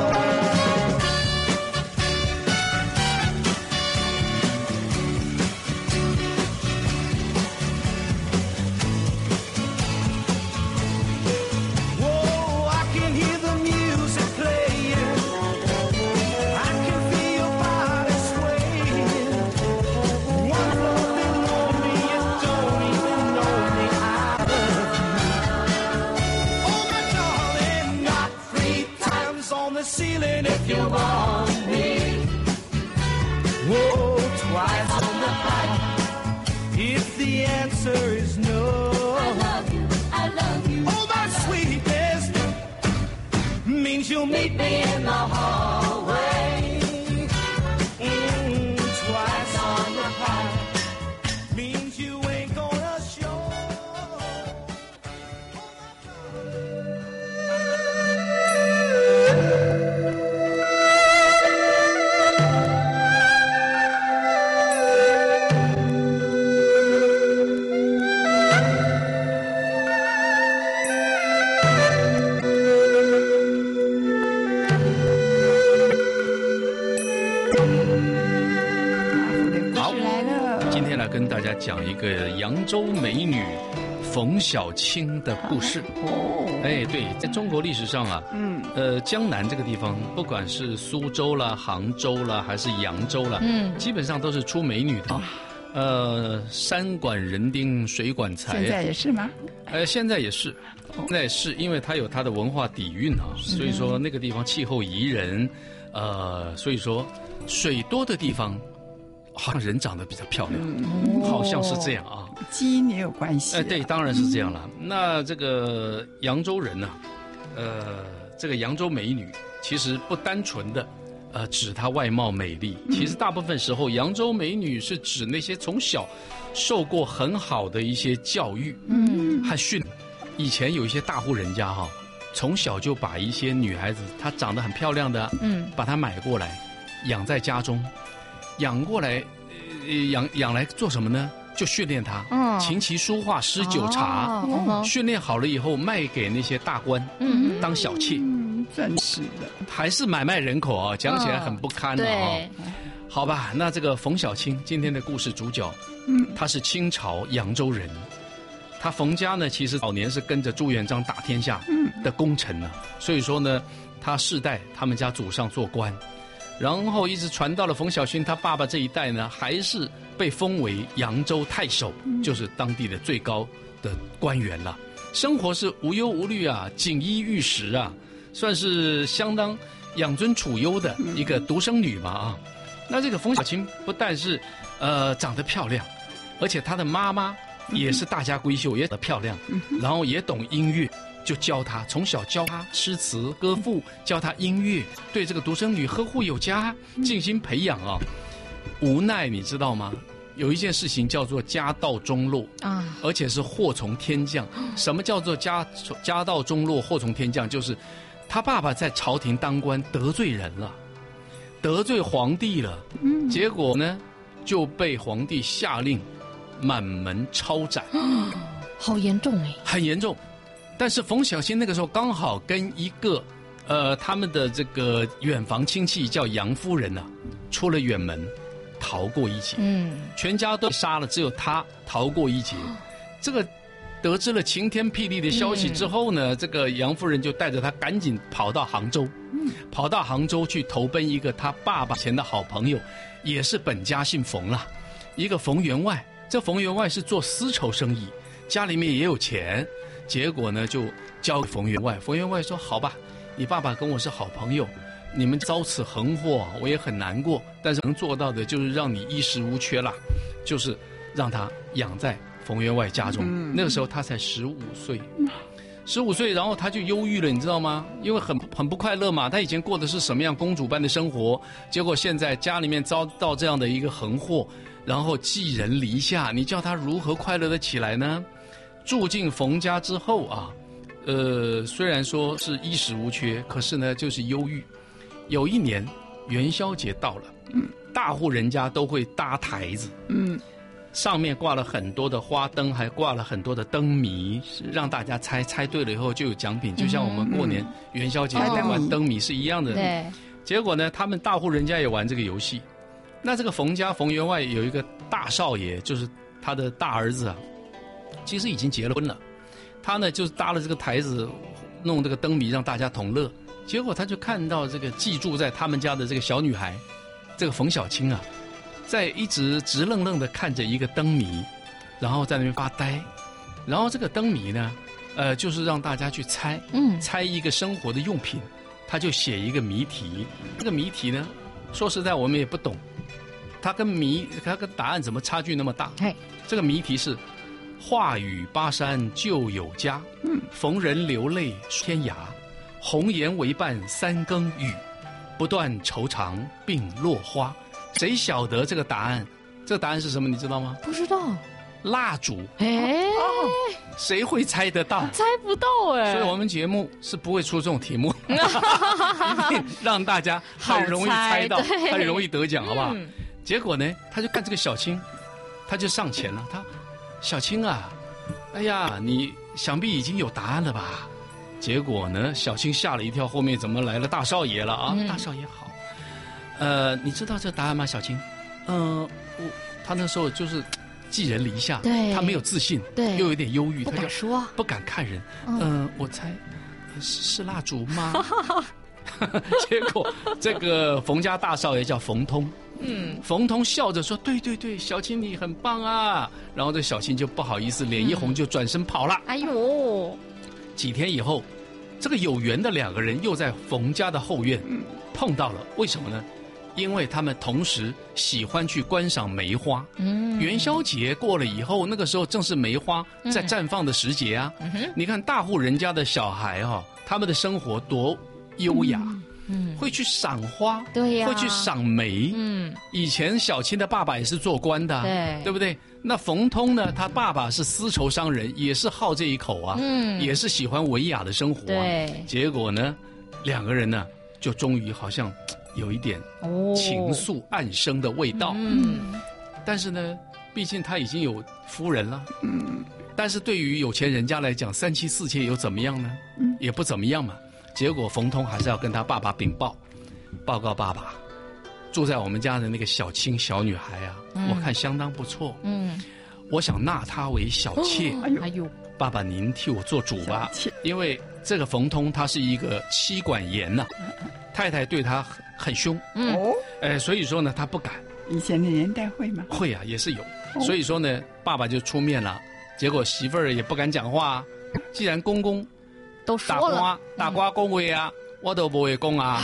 Whoa, I can hear the music playing, I can feel your body swaying. 1 floor below me, you don't even know me, I love you. Oh my darling, not 3 times on the ceiling if you want me. Whoa, twice on the pipe if the answer is no. I love you, I love you. Oh my sweetness means you'll meet me in the hallway. 跟大家讲一个扬州美女冯小青的故事。哎，对，在中国历史上啊，江南这个地方，不管是苏州啦、杭州啦，还是扬州啦，基本上都是出美女的。山管人丁，水管财。 现在也是吗？ 现在也是，现在是因为它有它的文化底蕴啊，所以说那个地方气候宜人，所以说水多的地方，好像人长得比较漂亮，好像是这样啊。 基因也有关系。 对，当然是这样了。那这个扬州人呢，这个扬州美女其实不单纯的。指她外貌美丽，其实大部分时候，扬州美女是指那些从小受过很好的一些教育，和训练。以前有一些大户人家从小就把一些女孩子，她长得很漂亮的，把她买过来，养在家中，养过来，养来做什么呢？就训练她，琴棋书画诗酒茶，训练好了以后卖给那些大官，当小妾。 真是的， 还是买卖人口啊，讲起来很不堪的啊。好吧，那这个冯小青今天的故事主角，他是清朝扬州人，他冯家呢其实早年是跟着朱元璋打天下的功臣呢，所以说呢，他世代他们家祖上做官，然后一直传到了冯小青他爸爸这一代呢，还是被封为扬州太守，就是当地的最高的官员了。生活是无忧无虑啊，锦衣玉食啊。算是相当养尊处优的一个独生女嘛啊。那这个冯小青不但是长得漂亮，而且她的妈妈也是大家闺秀，也长得漂亮，然后也懂音乐，就教她，从小教她诗词歌赋，教她音乐，对这个独生女呵护有加，尽心培养啊。无奈你知道吗？有一件事情叫做家道中落啊，而且是祸从天降。什么叫做家道中落，祸从天降？就是他爸爸在朝廷当官得罪人了，得罪皇帝了，结果呢就被皇帝下令满门抄斩， 好严重哎， 很严重。但是冯小青那个时候刚好跟一个他们的这个远房亲戚叫杨夫人啊，出了远门，逃过一劫。全家都杀了，只有他逃过一劫。这个得知了晴天霹雳的消息之后呢，这个杨夫人就带着他赶紧跑到杭州，跑到杭州去投奔一个他爸爸前的好朋友，也是本家姓冯了，一个冯员外。这冯员外是做丝绸生意，家里面也有钱，结果呢就交给冯员外。冯员外说：“好吧，你爸爸跟我是好朋友，你们遭此横祸，我也很难过，但是能做到的就是让你衣食无缺啦，就是让他养在冯员外家中。那个时候他才15岁，15岁，然后他就忧郁了，你知道吗？因为很不快乐嘛。他以前过的是什么样公主般的生活，结果现在家里面遭到这样的一个横祸，然后寄人篱下，你叫他如何快乐的起来呢？住进冯家之后啊，虽然说是衣食无缺，可是呢就是忧郁。有一年元宵节到了，大户人家都会搭台子，上面挂了很多的花灯，还挂了很多的灯谜，让大家猜对了以后就有奖品，就像我们过年元宵节玩灯谜是一样的。 对。 结果呢，他们大户人家也玩这个游戏。那这个冯家冯员外有一个大少爷，就是他的大儿子啊，其实已经结了婚了。他呢就是搭了这个台子，弄这个灯谜让大家同乐。结果他就看到这个寄住在他们家的这个小女孩，这个冯小青啊，在一直直愣愣的看着一个灯谜，然后在那边发呆。然后这个灯谜呢，就是让大家去猜，猜一个生活的用品。他就写一个谜题，这个谜题呢，说实在我们也不懂，它跟答案怎么差距那么大？这个谜题是：话语巴山就有家，逢人流泪天涯，红颜为伴三更雨，不断愁肠并落花。谁晓得这个答案？这个答案是什么？你知道吗？ 不知道。 蜡烛。谁会猜得到？ 猜不到哎。 所以我们节目是不会出这种题目，一定让大家很容易猜到，很容易得奖，好不好？结果呢，他就看这个小青，他就上前了。他，小青啊，哎呀，你想必已经有答案了吧？结果呢，小青吓了一跳，后面怎么来了大少爷了啊？大少爷好，你知道这答案吗？小青，他那时候就是寄人篱下， 对， 他没有自信， 对， 又有点忧郁， 不敢说， 不敢看人。我猜是蜡烛吗？结果这个冯家大少爷叫冯通，冯通笑着说：“对对对，小青你很棒啊。”然后这小青就不好意思，脸一红就转身跑了。 哎呦， 几天以后，这个有缘的两个人又在冯家的后院碰到了，为什么呢？因为他们同时喜欢去观赏梅花。元宵节过了以后，那个时候正是梅花在绽放的时节啊。你看大户人家的小孩他们的生活多优雅，会去赏花， 对呀， 会去赏梅。以前小青的爸爸也是做官的，对不对？那冯通呢，他爸爸是丝绸商人，也是好这一口啊，也是喜欢文雅的生活啊。 对， 结果呢，两个人呢，就终于好像有一点情愫暗生的味道。但是呢，毕竟他已经有夫人了。但是对于有钱人家来讲，3妻4妾又怎么样呢？也不怎么样嘛。结果冯通还是要跟他爸爸禀报告爸爸，住在我们家的那个小青小女孩啊，我看相当不错。我想纳她为小妾。 哎呦， 爸爸您替我做主吧。因为这个冯通他是一个妻管严呐，太太对他很凶。所以说呢，他不敢。 以前的年代会吗？ 会啊，也是有。所以说呢，爸爸就出面了，结果媳妇儿也不敢讲话。既然公公都说了， 大瓜恭维啊，我都不会讲啊。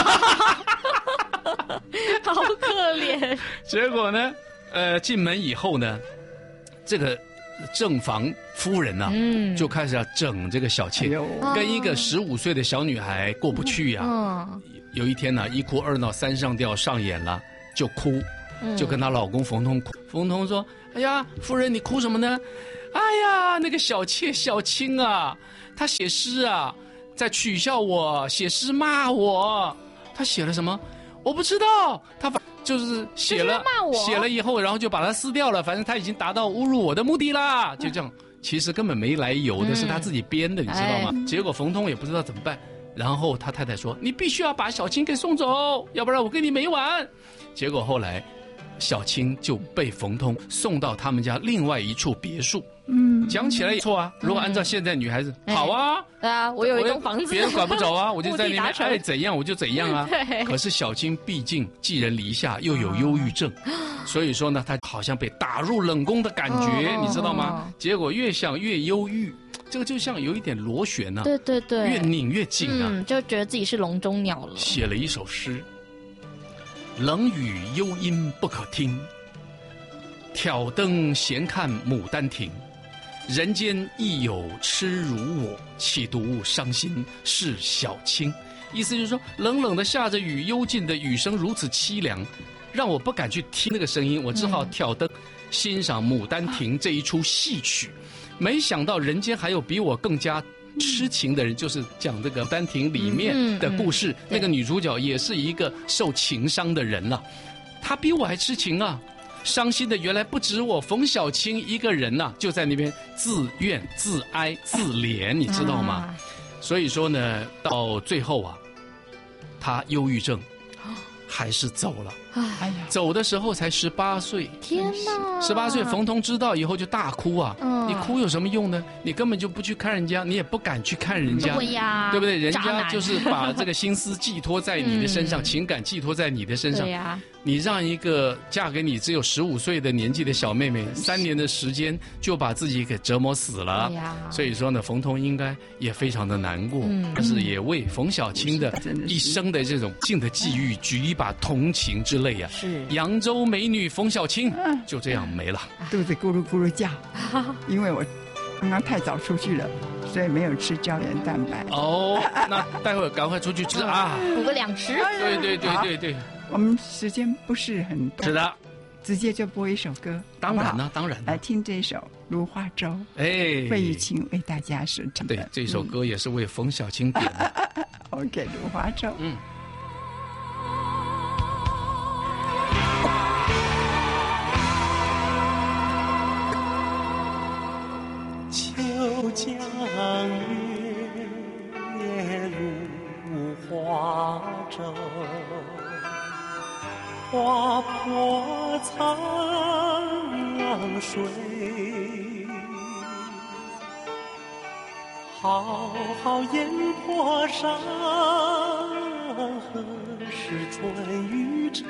好可怜。 结果呢，进门以后呢，这个正房夫人呐，就开始要整这个小妾，跟一个15岁的小女孩过不去呀。有一天呢，一哭二闹三上吊上演了，就哭，就跟她老公冯通哭。冯通说：“哎呀，夫人你哭什么呢？哎呀，那个小妾小青啊，她写诗啊，在取笑我，写诗骂我。她写了什么？我不知道。她就是写了写了以后，然后就把它撕掉了。反正她已经达到侮辱我的目的啦。就这样，其实根本没来由的，是她自己编的，你知道吗？结果冯通也不知道怎么办。然后他太太说：“你必须要把小青给送走，要不然我跟你没完。”结果后来，小青就被冯通送到他们家另外一处别墅。讲起来也错啊。如果按照现在女孩子，好啊， 对啊，我有一栋房子， 别人管不着啊，我就在那边爱怎样我就怎样啊。可是小青毕竟寄人篱下，又有忧郁症，所以说呢，她好像被打入冷宫的感觉，你知道吗？结果越想越忧郁。这个就像有一点螺旋呐， 对对对， 越拧越紧啊， 就觉得自己是笼中鸟了。 写了一首诗：冷雨幽阴不可听，挑灯闲看牡丹亭。人间亦有痴如我，岂独伤心是小青。意思就是说，冷冷的下着雨，幽静的雨声如此凄凉，让我不敢去听那个声音，我只好挑灯欣赏《牡丹亭》这一出戏曲。没想到人间还有比我更加痴情的人，就是讲这个《牡丹亭》里面的故事。那个女主角也是一个受情伤的人了，她比我还痴情啊！伤心的原来不止我冯小青一个人呐，就在那边自怨自哀自怜，你知道吗？所以说呢，到最后啊，她忧郁症还是走了。 哎呀， 走的时候才18岁。 天哪 ！18岁，冯通知道以后就大哭啊！你哭有什么用呢？你根本就不去看人家，你也不敢去看人家， 对呀， 对不对？人家就是把这个心思寄托在你的身上，情感寄托在你的身上。 对呀， 你让一个嫁给你只有15岁的年纪的小妹妹，3年的时间就把自己给折磨死了。所以说呢，冯通应该也非常的难过，但是也为冯小青的一生的这种性的际遇举一把同情之泪啊！ 是扬州美女冯小青就这样没了， 肚子咕噜咕噜叫，因为我刚刚太早出去了，所以没有吃胶原蛋白。 哦，那待会儿赶快出去吃啊， 补个2吃。 对对对对对， 我们时间不是很多， 是的， 直接就播一首歌。 当然了，当然来听这首《芦花洲》，费玉清为大家所唱的。 对，这首歌也是为冯小青点的。 OK，《芦花洲》。 秋江月，芦花洲， 划破沧水，浩浩烟波上，何时春雨成？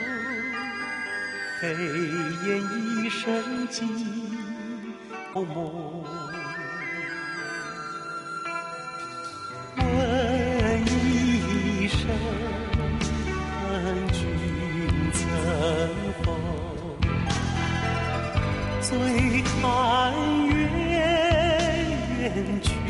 黑烟一身惊梦。问一声，君曾否醉看圆缺？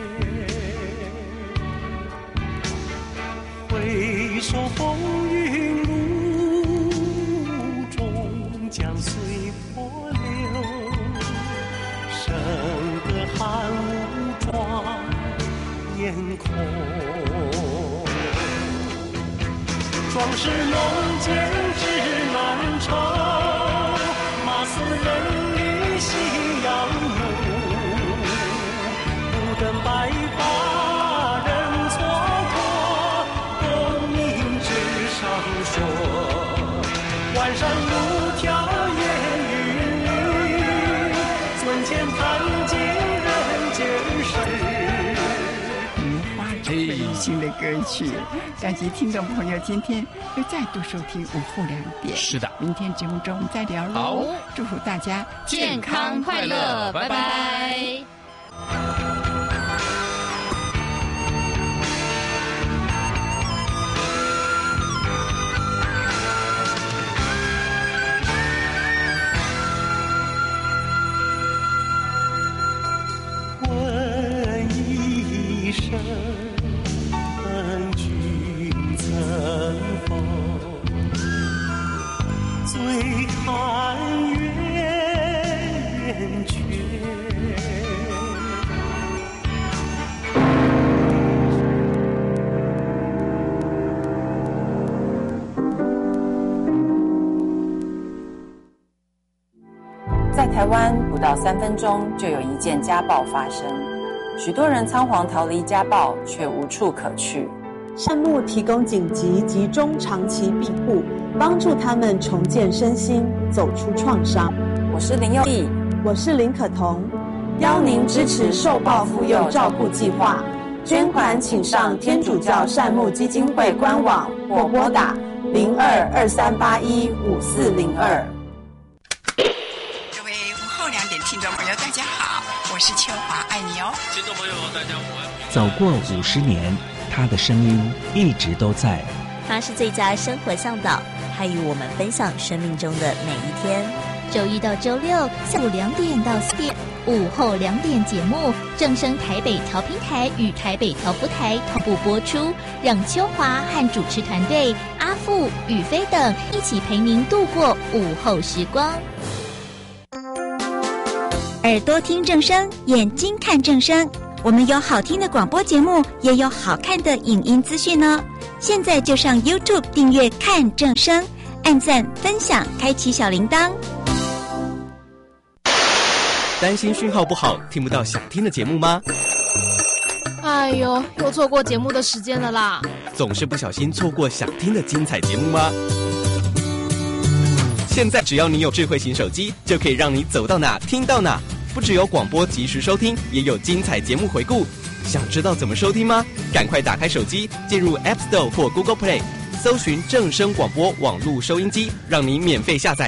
回首风云路中，将随波流。生得寒武壮眼空，壮士弄剑指难酬，马似人力夕阳浓。不等白发人蹉跎，功名纸上说。万山路迢烟云里，尊前弹尽人间事。 新的歌曲，感谢听众朋友今天又再度收听午后2点。 是的， 明天节目中我们再聊喽。 好， 祝福大家健康快乐，拜拜。 问一声，君曾否醉看圆缺？ 在台湾，不到3分钟就有一件家暴发生，许多人仓皇逃离家暴，却无处可去。 善牧提供紧急及中长期庇护，帮助他们重建身心，走出创伤。 我是林佑义， 我是林可彤， 邀您支持受暴妇幼照顾计划，捐款请上天主教善牧基金会官网或拨打0223815402。 各位午后2点听众朋友，大家好，我是秋华，爱你哦。 听众朋友，大家午安。 走过50年，他的声音一直都在。 他是最佳生活向导，他与我们分享生命中的每一天。 周一到周六下午2点到4点，午后2点节目正声台北调频台与台北调布台同步播出，让秋华和主持团队阿富、宇飞等一起陪您度过午后时光。耳朵听正声，眼睛看正声，我们有好听的广播节目，也有好看的影音资讯哦。现在就上 YouTube 订阅看正声，按赞分享，开启小铃铛。 担心讯号不好，听不到想听的节目吗？ 哎呦，又错过节目的时间了啦！ 总是不小心错过想听的精彩节目吗？现在只要你有智慧型手机，就可以让你走到哪听到哪。不只有广播及时收听，也有精彩节目回顾。想知道怎么收听吗？赶快打开手机，进入 App Store 或 Google Play， 搜寻正声广播网络收音机，让你免费下载